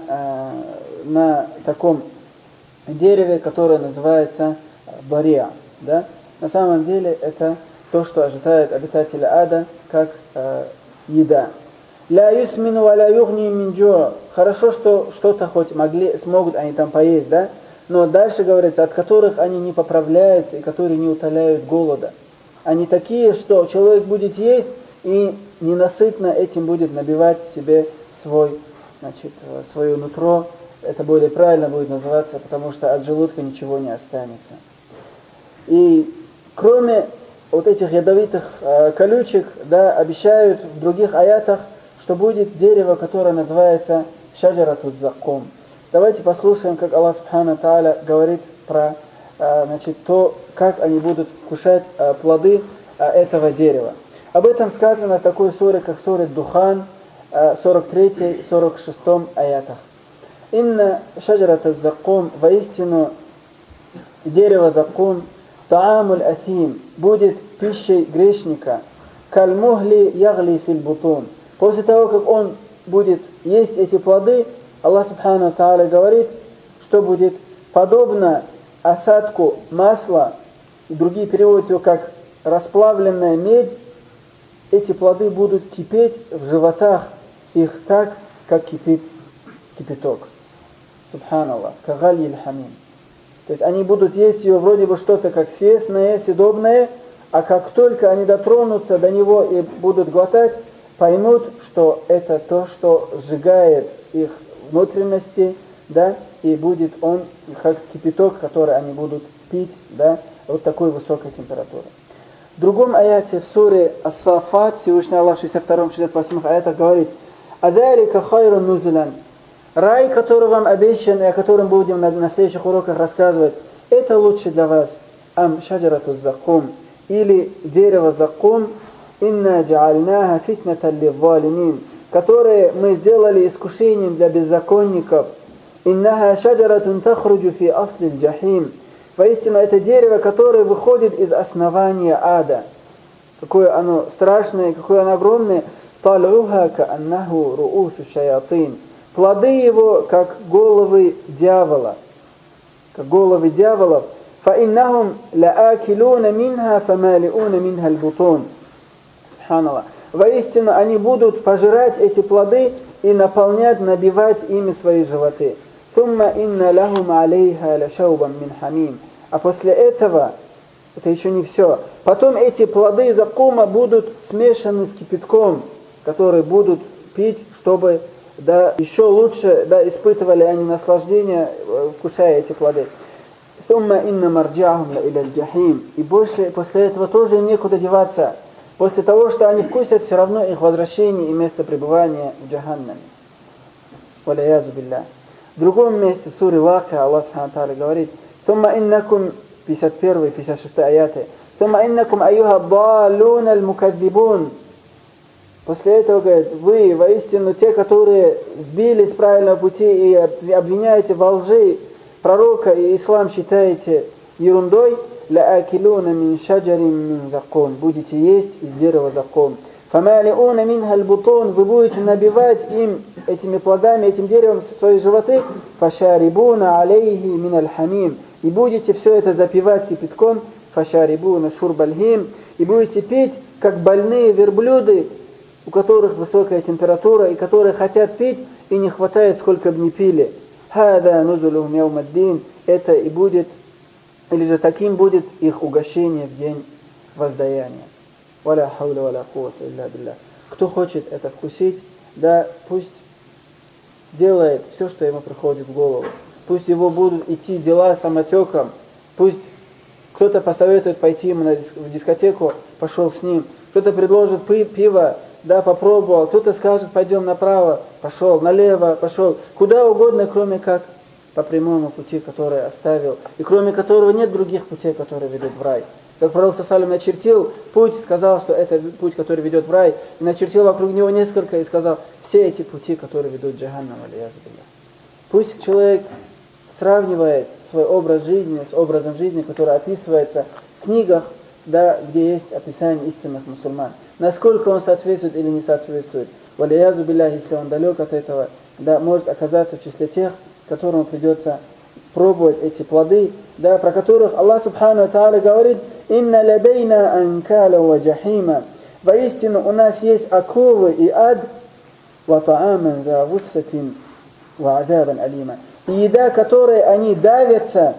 на таком дереве, которое называется бария. Да? На самом деле это то, что ожидает обитатели ада, как еда. Ля юсмину ва ля югни мин джуа. Хорошо, что что-то хоть смогут они там поесть, да? Но дальше говорится, от которых они не поправляются и которые не утоляют голода. Они такие, что человек будет есть и ненасытно этим будет набивать себе свое нутро. Это более правильно будет называться, потому что от желудка ничего не останется. И кроме вот этих ядовитых колючек, да, обещают в других аятах, что будет дерево, которое называется шаджарату заккум. Давайте послушаем, как Аллах Субхану Тааля говорит про то, как они будут вкушать плоды этого дерева. Об этом сказано в такой суре, как суре Духан, 43-46 аятах. Инна шаджарата заккум, воистину дерево заккум, таамуль афим, будет пищей грешника, кальмухли ягли филь бутун. После того, как он будет есть эти плоды, Аллах Субхану Тааля говорит, что будет подобно осадку масла, и другие переводят его как расплавленная медь, эти плоды будут кипеть в животах их так, как кипит кипяток. Субханаллах, кагалиль хамим. То есть они будут есть ее вроде бы что-то как съестное, съедобное, а как только они дотронутся до него и будут глотать, поймут, что это то, что сжигает их внутренности, да, и будет он как кипяток, который они будут пить, да, вот такой высокой температуры. В другом аяте, в суре Ас-Сафат, Всевышний Аллах в 62-68 аятах говорит: «Адалика хайрун нузулян». Рай, который вам обещан, и о котором будем на следующих уроках рассказывать, это лучше для вас. Ам шаджарату заккум, или дерево заккум, инна джаальнаха фитнатан лиззалимин, которое мы сделали искушением для беззаконников. Иннаха шаджаратун тахруджу фи аслил джахим. Воистину, это дерево, которое выходит из основания ада. Какое оно страшное, какое оно огромное. Тал'уха кааннаху руусу шаятин. Плоды его, как головы дьявола. Как головы дьяволов. Фаиннахум лаакилуна минха фамалиуна минха аль-бутун. Субханаллах. Воистину, они будут пожирать эти плоды и наполнять, набивать ими свои животы. Тумма инна лахум алейха лашаубам мин хамим. А после этого, это еще не все, потом эти плоды заккума будут смешаны с кипятком, которые будут пить, чтобы еще лучше испытывали они наслаждение, вкушая эти плоды. Тумма инна марджахум ла иля джахим. И больше после этого тоже им некуда деваться. После того, что они вкусят, все равно их возвращение и место пребывания в джаханнаме. Валиязу билля. В другом месте, в суре Вакиа, Аллах Субхану Тааля говорит: «Тумма иннакум», 51-56 аяты, «Тумма иннакум аюха далун аль-мукаддибун». После этого, говорит, вы воистину те, которые сбились с правильного пути и обвиняете во лжи пророка, и ислам считаете ерундой, «Ля-акилуна мин шаджарин мин заккум». Будете есть из дерева заккум. «Фамалиуна минха аль-бутун». Вы будете набивать им, этими плодами, этим деревом свои животы. «Фашарибуна алейхи мин аль-хамим». И будете все это запивать кипятком. «Фашарибуна шурбальхим». И будете пить, как больные верблюды, у которых высокая температура, и которые хотят пить, и не хватает, сколько бы ни пили. «Хада нузулухум яумаддин». Это и будет, или же таким будет их угощение в день воздаяния. «Валя хауля валя куввата илля билля». Кто хочет это вкусить, да пусть делает все, что ему приходит в голову. Пусть его будут идти дела самотеком. Пусть кто-то посоветует пойти ему в дискотеку, пошел с ним. Кто-то предложит пиво, да, попробовал. Кто-то скажет, пойдем направо, пошел, налево, пошел. Куда угодно, кроме как по прямому пути, который оставил. И кроме которого нет других путей, которые ведут в рай. Как пророк ﷺ начертил путь, сказал, что это путь, который ведет в рай. И начертил вокруг него несколько и сказал, все эти пути, которые ведут в джаханнам, алиязу билля. Пусть человек сравнивает свой образ жизни с образом жизни, который описывается в книгах, да, где есть описание истинных мусульман. Насколько он соответствует или не соответствует. Валиязу билля, если он далек от этого, да, может оказаться в числе тех, которому придется пробовать эти плоды, да, про которых Аллах Субхану Тааля говорит: «Инна ладейна анкаля ва джахима». Воистину у нас есть оковы и ад, ва тааман ва гуссатин ва адабан алима. и еда, которой они давятся,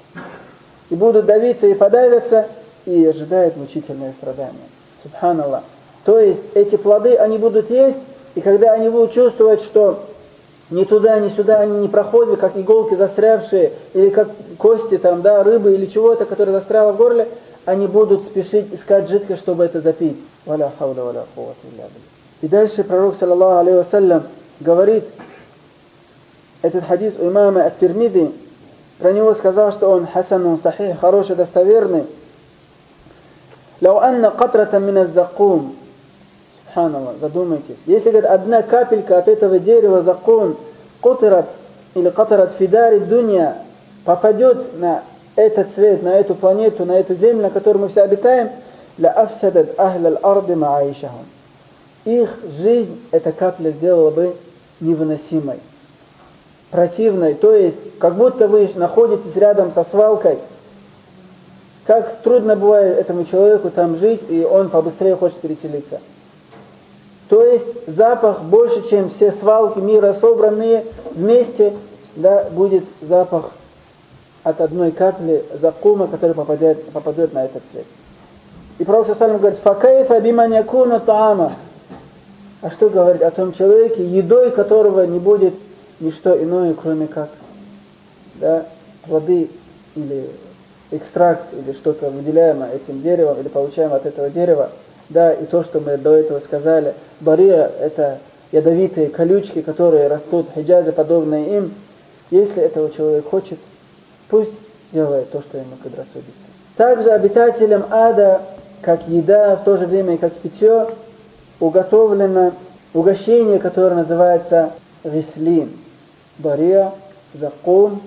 и будут давиться и подавятся, и ожидает мучительное страдание. Субханаллах. То есть эти плоды они будут есть, и когда они будут чувствовать, что ни туда, ни сюда они не проходят, как иголки застрявшие, или как кости там, да, рыбы или чего-то, которое застряло в горле, они будут спешить искать жидкость, чтобы это запить. Валя хауля валя куввата илля билля. И дальше пророк, саллаллаху алейхи вассалям, говорит, этот хадис у имама ат-Тирмизи, про него сказал, что он хасанун сахих, хороший, достоверный. «Лау анна катратан мин аз-заккум». Субханаллах, задумайтесь. Если, говорит, одна капелька от этого дерева заккум, кутират или катарат фидари дунья, попадет на этот свет, на эту планету, на эту землю, на которой мы все обитаем, ля афсадат ахляль арды мааишахум. Их жизнь эта капля сделала бы невыносимой, противной. То есть, как будто вы находитесь рядом со свалкой. Как трудно бывает этому человеку там жить, и он побыстрее хочет переселиться. То есть, запах больше, чем все свалки мира собранные вместе, да, будет запах от одной капли заккума, который попадет на этот свет. И пророк саллаллаху говорит, «Факайфа биман якуна таама». А что говорить о том человеке, едой которого не будет ничто иное, кроме как, да, плоды или экстракт, или что-то выделяемое этим деревом, или получаем от этого дерева, да, и то, что мы до этого сказали, бария – это ядовитые колючки, которые растут в Хиджазе, подобные им. Если этого человек хочет, пусть делает то, что ему предрассудится. Также обитателям ада, как еда, в то же время и как питье, уготовлено угощение, которое называется гислин. Бария, заккум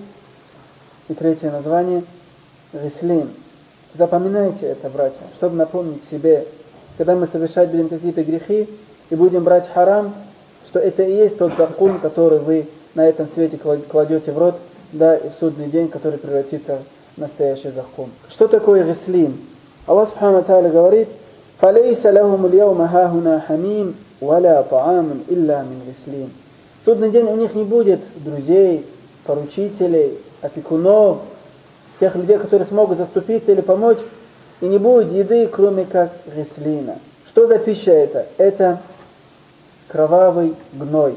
и третье название гислин. Запоминайте это, братья, чтобы напомнить себе, когда мы совершать будем какие-то грехи и будем брать харам, что это и есть тот заккум, который вы на этом свете кладете в рот, да, и в судный день, который превратится в настоящий заккум. Что такое гислин? Аллах Субхану ва Тааля говорит, فَلَيْسَ لَهُمُ الْيَوْمَ هَاهُنَا حَمِيمٌ وَلَا طَعَامٌ إِلَّا مِنْ غِسْلِينٍ. В судный день у них не будет друзей, поручителей, опекунов, тех людей, которые смогут заступиться или помочь, и не будет еды, кроме как гислина. Что за пища это? Это кровавый гной.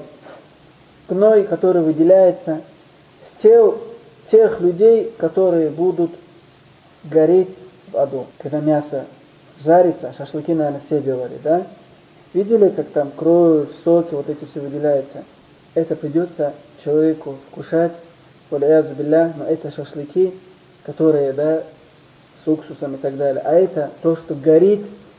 Гной, который выделяется с тел тех людей, которые будут гореть в аду. Когда мясо жарится, шашлыки, наверное, все делали, да? Видели, как там кровь, соки, вот эти все выделяются? Это придется человеку вкушать, валяязу билля, но это шашлыки, которые, да, с уксусом и так далее. А это то, что горит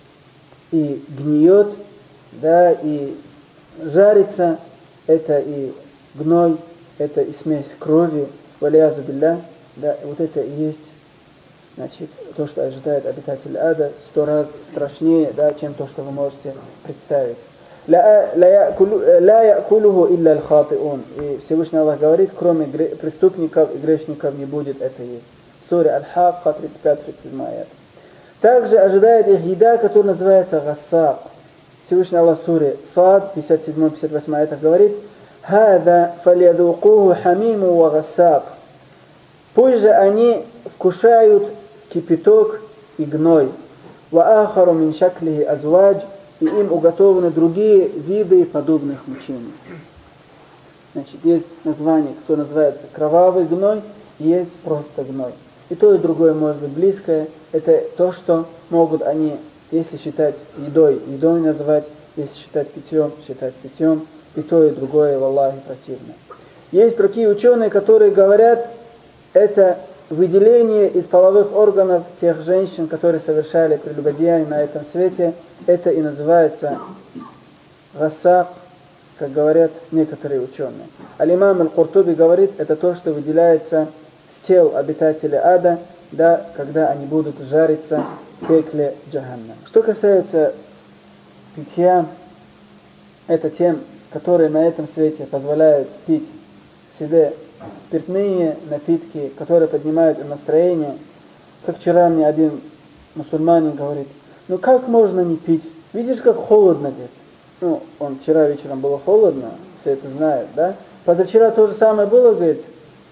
и гниет, да, и жарится, это и гной, это и смесь крови, валяязу билля, да, вот это и есть, значит, то, что ожидает обитатель ада, 100 раз страшнее, да, чем то, что вы можете представить. «Ля якулуху илля аль-хатиун». И Всевышний Аллах говорит, кроме преступников и грешников не будет это есть. Сура Аль-Хакка, 35-37 аят. Также ожидает их еда, которая называется гассак. Всевышний Аллах в суре Сад, 57-58 аятах говорит, «Хада фалядукуху хамиму ва гассак». Пусть же они вкушают кипяток и гной. «Ва ахару мин шаклихи азвадж». И им уготованы другие виды подобных мучений. Значит, есть название, кто называется кровавый гной, есть просто гной. И то, и другое может быть близкое. Это то, что могут они, если считать едой называть, если считать питьем. И то, и другое, валлахи, противно. Есть другие ученые, которые говорят, это выделение из половых органов тех женщин, которые совершали прелюбодеяние на этом свете, это и называется гассак, как говорят некоторые ученые. Аль-имам Аль-Куртуби говорит, это то, что выделяется с тел обитателей ада, да, когда они будут жариться в пекле джаханнам. Что касается питья, это тем, которые на этом свете позволяют пить себе спиртные напитки, которые поднимают им настроение. Как вчера мне один мусульманин говорит, ну как можно не пить? Видишь, как холодно, говорит. Ну, вчера вечером было холодно, все это знают, да? Позавчера то же самое было, говорит,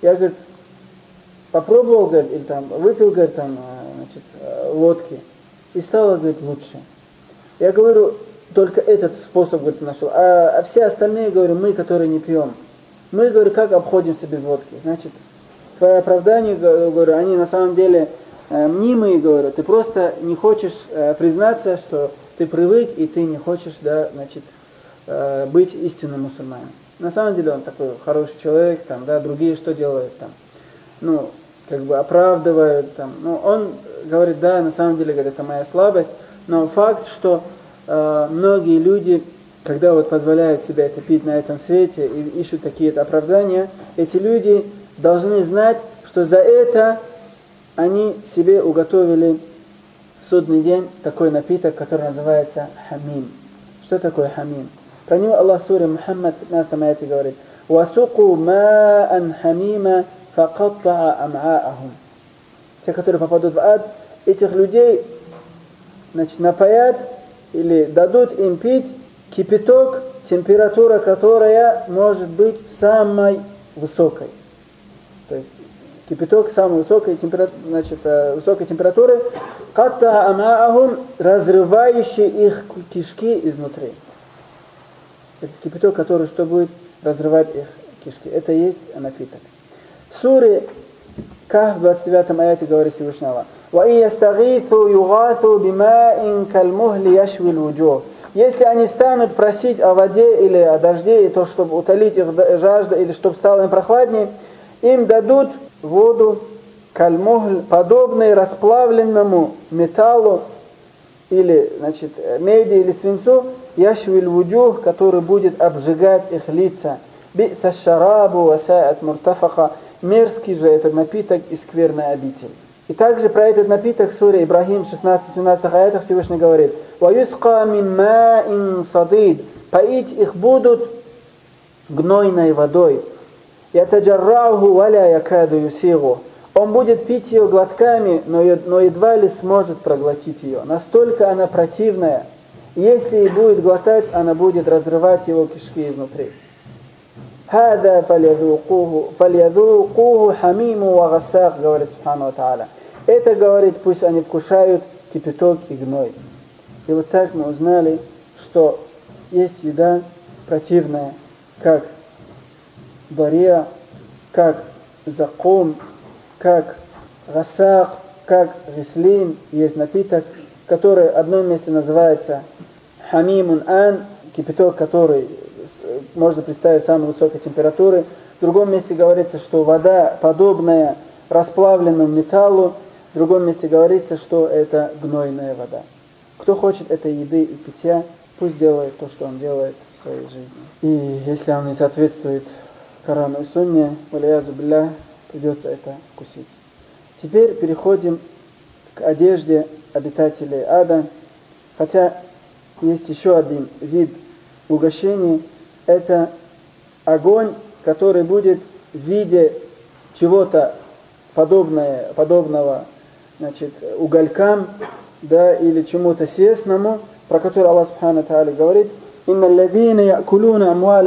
Я, говорит, попробовал, говорит, или там выпил, говорит, там, значит, водки, и стало, говорит, лучше. Я говорю, только этот способ, говорит, нашел. А все остальные, говорю, мы, которые не пьем, мы, говорю, как обходимся без водки? Значит, твои оправдания, говорю, они на самом деле мнимые, говорю, ты просто не хочешь признаться, что ты привык, и ты не хочешь, да, значит, быть истинным мусульманином. На самом деле он такой хороший человек, там, да, другие что делают там? Ну, как бы оправдывают, там, ну, он говорит, да, на самом деле, говорит, это моя слабость, но факт, что многие люди, когда вот позволяют себе это пить на этом свете и ищут такие оправдания, эти люди должны знать, что за это они себе уготовили в судный день такой напиток, который называется хамим. Что такое хамим? Про него Аллах в суре Мухаммад в 15 аяте говорит: «Васуку ма'ан хамима факатта'a ам'а'ахум». Те, которые попадут в ад, этих людей, значит, напоят или дадут им пить кипяток, температура которая может быть самой высокой. То есть кипяток самой высокой температуры, «Катта'a ам'а'ахум», разрывающий их кишки изнутри. Это кипяток, который что будет разрывать их кишки. Это и есть напиток. В суре Кахф в 29 аяте говорит Всевышний Аллах: وَإِنْ يَسْتَغِيثُوا يُغَاثُوا بِمَاءٍ كَالْمُهْلِ يَشْوِي الْوُجُوهِ. Если они станут просить о воде или о дожде, и то, чтобы утолить их жажду, или чтобы стало им прохладнее, им дадут воду кальмухль, подобной расплавленному металлу, или, значит, меди или свинцу, яшвиль вуджух, который будет обжигать их лица. Би'са шарабу васаат муртафаха. Мерзкий же этот напиток и скверная обитель. И также про этот напиток в суре Ибрахим 16-17 аятах Всевышний говорит: «Ваюска мин ма'ин садид». Поить их будут гнойной водой. «Ятаджарраху валя якаду юсигу». Он будет пить ее глотками, но едва ли сможет проглотить ее. Настолько она противная. Если и будет глотать, она будет разрывать его кишки изнутри. «Хада фальядукуху хамиму ва гасак», говорит Субхану ва Тааля. Это, говорит, пусть они вкушают кипяток и гной. И вот так мы узнали, что есть еда противная, как бария, как закум, как гасак, как гислин. Есть напиток, который в одном месте называется хамимун ан, кипяток, который можно представить самой высокой температуры. В другом месте говорится, что вода, подобная расплавленному металлу. В другом месте говорится, что это гнойная вода. Кто хочет этой еды и питья, пусть делает то, что он делает в своей жизни. И если он не соответствует Корану и Сунне, валиязу билля, придется это вкусить. Теперь переходим к одежде обитателей ада. Хотя есть еще один вид угощений. Это огонь, который будет в виде чего-то подобного, значит, уголькам, да, или чему-то съестному, про который Аллах Субхану Тааля говорит: «Инна аллазина я'кулуна амваль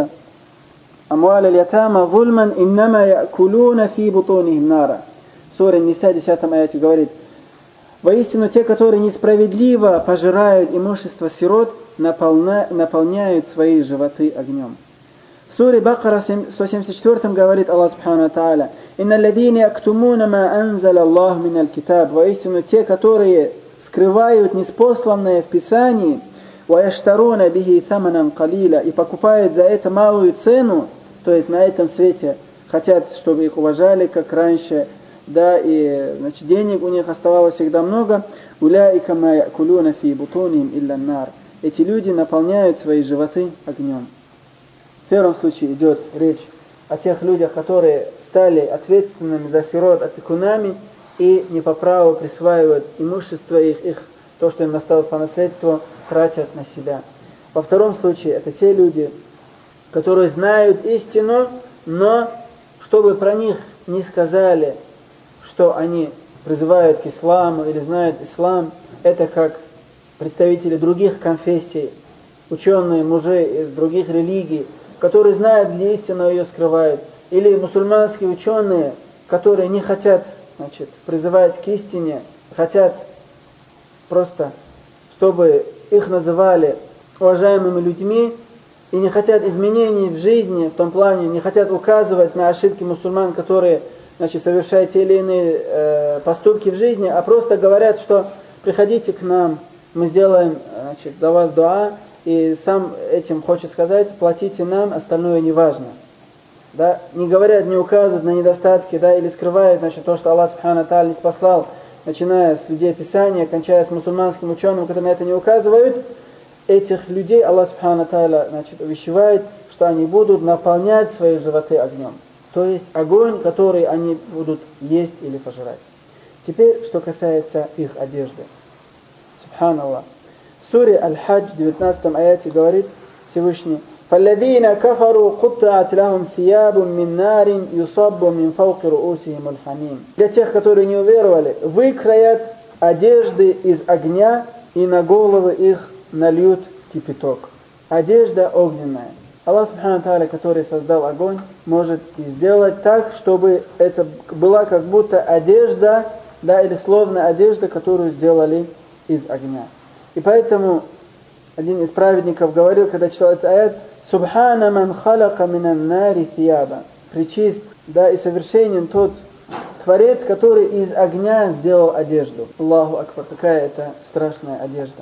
аль-ятама зульман иннама я'кулуна фи бутунихим нара». Сура Ниса 10 аяте говорит: «Воистину те, которые несправедливо пожирают имущество сирот, наполняют свои животы огнем». В суре Бакара 174 говорит Аллах Субхану Тааля: «Инна аллазина яктумуна ма анзаля Аллах мин аль-китаб». Воистину те, которые скрывают ниспосланное в Писании, «Ваяштаруна бихи таманан калила», и покупают за это малую цену, то есть на этом свете хотят, чтобы их уважали, как раньше, да, и, значит, денег у них оставалось всегда много. «Уляика ма я'кулуна фи бутунихим илля нар». Эти люди наполняют свои животы огнем. В первом случае идет речь о тех людях, которые стали ответственными за сирот, опекунами, и не по праву присваивают имущество их, то, что им досталось по наследству, тратят на себя. Во втором случае это те люди, которые знают истину, но чтобы про них не сказали, что они призывают к исламу или знают ислам, это как представители других конфессий, ученые, мужи из других религий, которые знают, где истину, ее скрывают. или мусульманские ученые, которые не хотят, значит, призывать к истине, хотят просто, чтобы их называли уважаемыми людьми, и не хотят изменений в жизни, в том плане, не хотят указывать на ошибки мусульман, которые, значит, совершают те или иные поступки в жизни, а просто говорят, что приходите к нам, мы сделаем, значит, за вас дуа, и сам этим хочет сказать, платите нам, остальное не важно. Да? Не говорят, не указывают на недостатки, да, или скрывают, значит, то, что Аллах Субхану Тааля не спаслал, начиная с людей Писания, кончая с мусульманским ученым, которые на это не указывают. Этих людей Аллах Субхану Тааля, значит, увещевает, что они будут наполнять свои животы огнем. То есть огонь, который они будут есть или пожирать. Теперь, что касается их одежды. Субханаллах. В суре Аль-Хадж, в 19 аяте говорит Всевышний: فَالَّذِينَ كَفَرُوا قُطِّعَتْ لَهُمْ ثِيَابٌ مِّن نَّارٍ يُصَبُّ مِّن فَوْقِ رُؤُوسِهِمُ الْحَمِيمُ. Для тех, которые не уверовали, выкроят одежды из огня, и на головы их нальют кипяток. Одежда огненная. Аллах Субхану Тааля, который создал огонь, может и сделать так, чтобы это была как будто одежда, да, или словно одежда, которую сделали из огня. И поэтому один из праведников говорил, когда читал этот аят: «Субхана ман халака минан нари thiyaba». Пречист, да, и совершенен тот Творец, который из огня сделал одежду. Аллаху Акбар, какая это страшная одежда.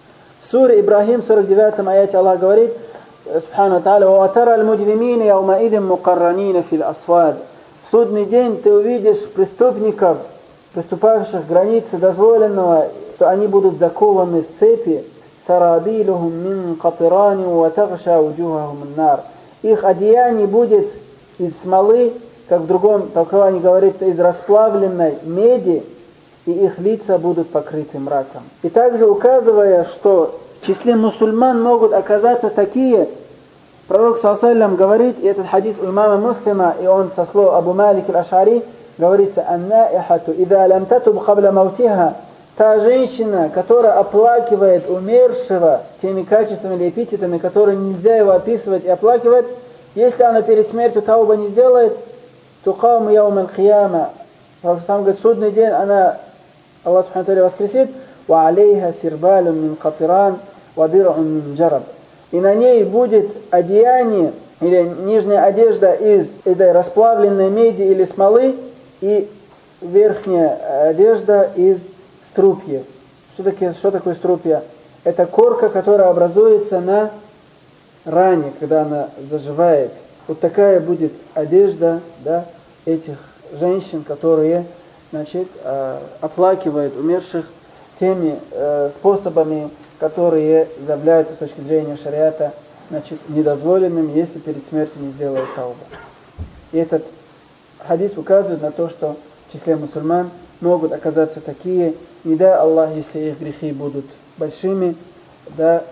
В суре Ибрахим, в 49 аяте Аллах говорит, Субхану Тааля: «Ватара аль-муджримина яумаидин мукарранина фил асвад». В судный день ты увидишь преступников, приступавших к границе дозволенного, что они будут закованы в цепи. «Сарабилухум мин катирани ва тагша уджухахум нар». Их одеяние будет из смолы, как в другом толковании говорится, из расплавленной меди, и их лица будут покрыты мраком. И также указывая, что в числе мусульман могут оказаться такие, пророк ﷺ говорит, и этот хадис у имама Муслима, и он со слов Абу Малик аль-Аш'ари, говорится: «Аннаихату ида лям татуб хабля маутиха». Та женщина, которая оплакивает умершего теми качествами или эпитетами, которые нельзя его описывать и оплакивать, если она перед смертью тауба не сделает, тукауму яум аль-кияма. Пророк сам говорит, судный день она, Аллах Субхану Тааля, воскресит, ва алейха сирбалун мин катиран ва дир'ун мин джараб. И на ней будет одеяние или нижняя одежда из этой расплавленной меди или смолы, и верхняя одежда из струпья. Что такое струпья? Это корка, которая образуется на ране, когда она заживает. Вот такая будет одежда, да, этих женщин, которые, значит, оплакивают умерших теми способами, которые являются с точки зрения шариата, значит, недозволенными, если перед смертью не сделают тауба. И этот хадис указывает на то, что в числе мусульман могут оказаться такие, не дай Аллах, если их грехи будут большими, да,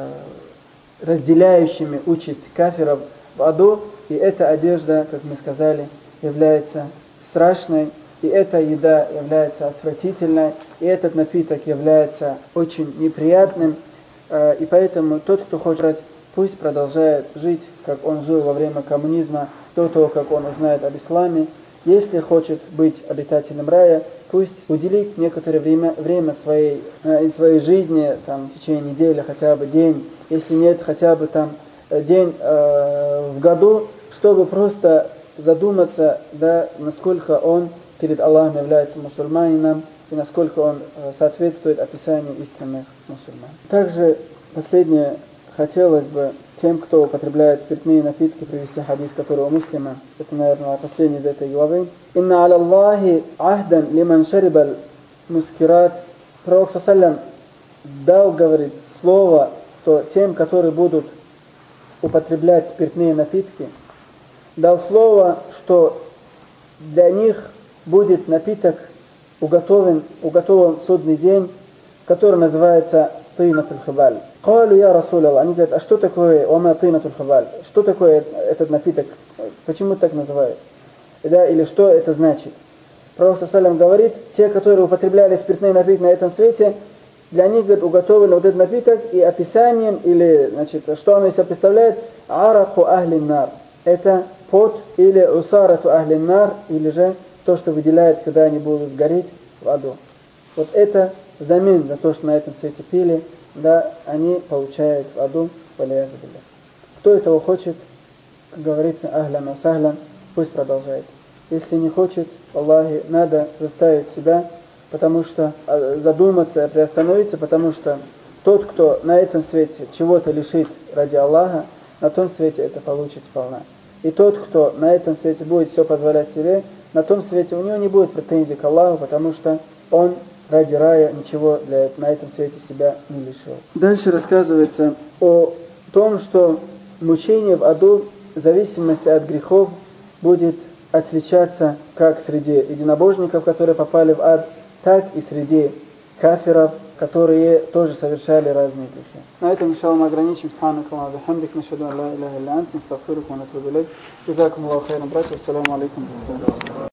разделяющими участь кафиров в аду, и эта одежда, как мы сказали, является страшной, и эта еда является отвратительной, и этот напиток является очень неприятным, и поэтому тот, кто хочет, пусть продолжает жить, как он жил во время коммунизма, до того, как он узнает об исламе. Если хочет быть обитателем рая, пусть уделит некоторое время из своей жизни, там, в течение недели, хотя бы день, если нет, хотя бы там день в году, чтобы просто задуматься, да, насколько он перед Аллахом является мусульманином и насколько он соответствует описанию истинных мусульман. Также последнее, хотелось бы тем, кто употребляет спиртные напитки, привести хадис, который у Муслима. Это, наверное, последний из этой главы. «Инна аля Аллахи ахдан лиман шарибаль мускират». Пророк ﷺ дал, говорит, слово, что тем, которые будут употреблять спиртные напитки, дал слово, что для них будет напиток уготован в судный день, который называется тинатуль хибаль. Калу я Расул Аллах. Они говорят, а что такое ома тинатуль хибаль? Что такое этот напиток? Почему так называют? Да, или что это значит? Пророк ﷺ говорит, те, которые употребляли спиртные напитки на этом свете, для них, говорит, уготовлен вот этот напиток, и описанием, или, значит, что оно из себя представляет, араху ахли нар. Это пот, или усарату ахлиннар, или же то, что выделяет, когда они будут гореть в аду. Вот это взамен за то, что на этом свете пили, да, они получают в аду, валиязу билля. Кто этого хочет, как говорится, ахлян ва сахлян, пусть продолжает. Если не хочет, Аллахи, надо заставить себя, потому что задуматься, приостановиться, потому что тот, кто на этом свете чего-то лишит ради Аллаха, на том свете это получит сполна. И тот, кто на этом свете будет все позволять себе, на том свете у него не будет претензий к Аллаху, потому что он ради рая ничего на этом свете себя не лишил. Дальше рассказывается о том, что мучение в аду в зависимости от грехов будет отличаться как среди единобожников, которые попали в ад, так и среди кафиров, которые тоже совершали разные грехи. На этом, иншаллах, мы ограничим. Субханакаллаху ва бихамдик, нашхаду ан ла иляха илля ант, настагфирука ва натубу илейк. Джазакумуллаху хайран, братья. Ассаламу алейкум.